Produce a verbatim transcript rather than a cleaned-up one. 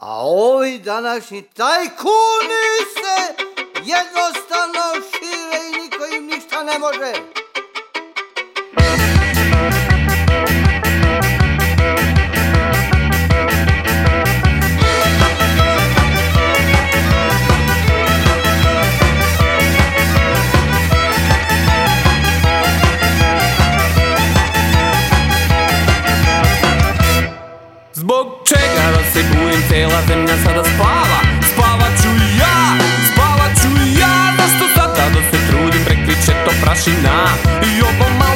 A ovi današnji tajkuni se jednostavno šire i niko im ništa ne može. Zbog čega da se budim, cela zemlja sada spava? Spavat ću ja, spavat ću ja. Zašto sada da se trudim, prekriče to prašina i ovo malo